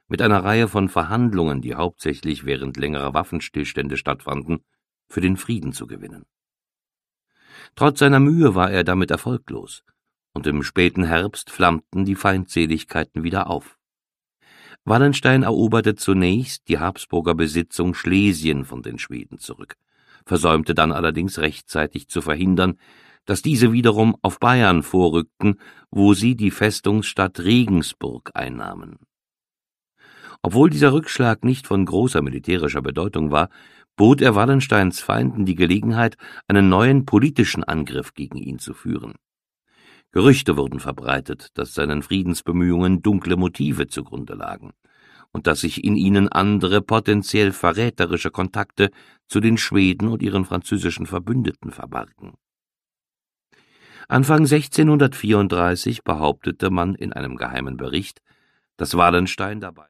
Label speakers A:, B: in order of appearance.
A: mit einer Reihe von Verhandlungen, die hauptsächlich während längerer Waffenstillstände stattfanden, für den Frieden zu gewinnen. Trotz seiner Mühe war er damit erfolglos, und im späten Herbst flammten die Feindseligkeiten wieder auf. Wallenstein eroberte zunächst die Habsburger Besitzung Schlesien von den Schweden zurück, versäumte dann allerdings rechtzeitig zu verhindern, dass diese wiederum auf Bayern vorrückten, wo sie die Festungsstadt Regensburg einnahmen. Obwohl dieser Rückschlag nicht von großer militärischer Bedeutung war, bot er Wallensteins Feinden die Gelegenheit, einen neuen politischen Angriff gegen ihn zu führen. Gerüchte wurden verbreitet, dass seinen Friedensbemühungen dunkle Motive zugrunde lagen und dass sich in ihnen andere potenziell verräterische Kontakte zu den Schweden und ihren französischen Verbündeten verbargen. Anfang 1634 behauptete man in einem geheimen Bericht, dass Wallenstein dabei